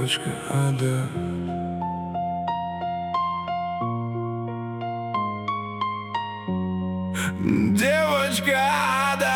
девочка ада. Девочка ада.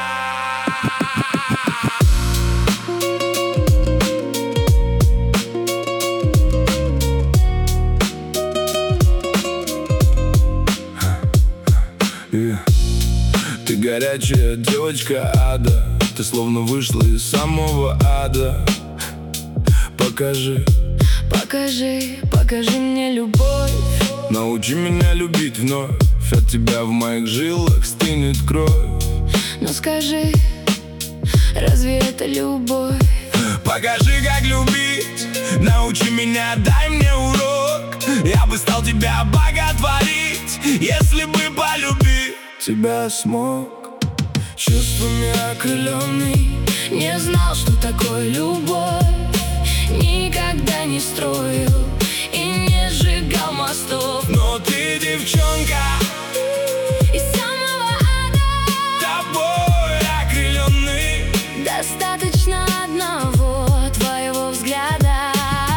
Ты горячая девочка ада, ты словно вышла из самого ада. Покажи, покажи, покажи мне любовь. научи меня любить вновь. От тебя в моих жилах стынет кровь. Но скажи, разве это любовь? Покажи, как любить, научи меня, дай мне урок. Я бы стал тебя боготворить, если бы полюбить тебя смог. Чувствами окрыленный, не знал, что такое любовь. Никогда не строил и не сжигал мостов. но ты девчонка Из самого ада тобой окрыленный. достаточно одного твоего взгляда.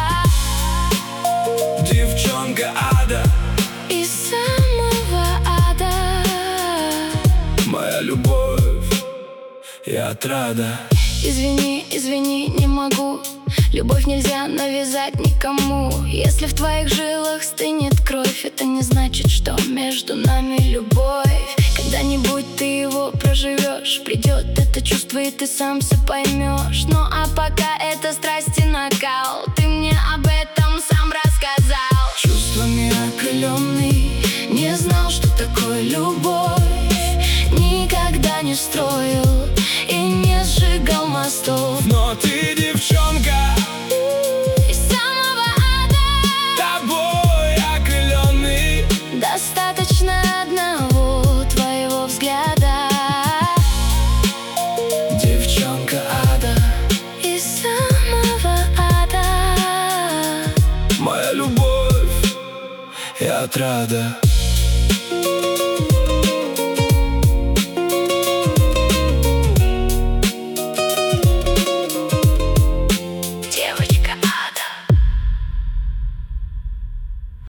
Девчонка ада, Из самого ада моя любовь и отрада. Извини, извини, не могу. Любовь нельзя навязать никому. Если в твоих жилах стынет кровь, это не значит, что между нами любовь. Когда-нибудь ты его проживешь, придет это чувство, и ты сам все поймешь. Ну а пока это страсть и накал, ты мне об этом сам рассказал. Чувствами Окрыленный, не знал, что такое любовь. Никогда не строил и не сжигал мостов. но ты девчонка Из самого ада тобой окрыленный. достаточно одного твоего взгляда. Девчонка ада, Из самого ада моя любовь и отрада.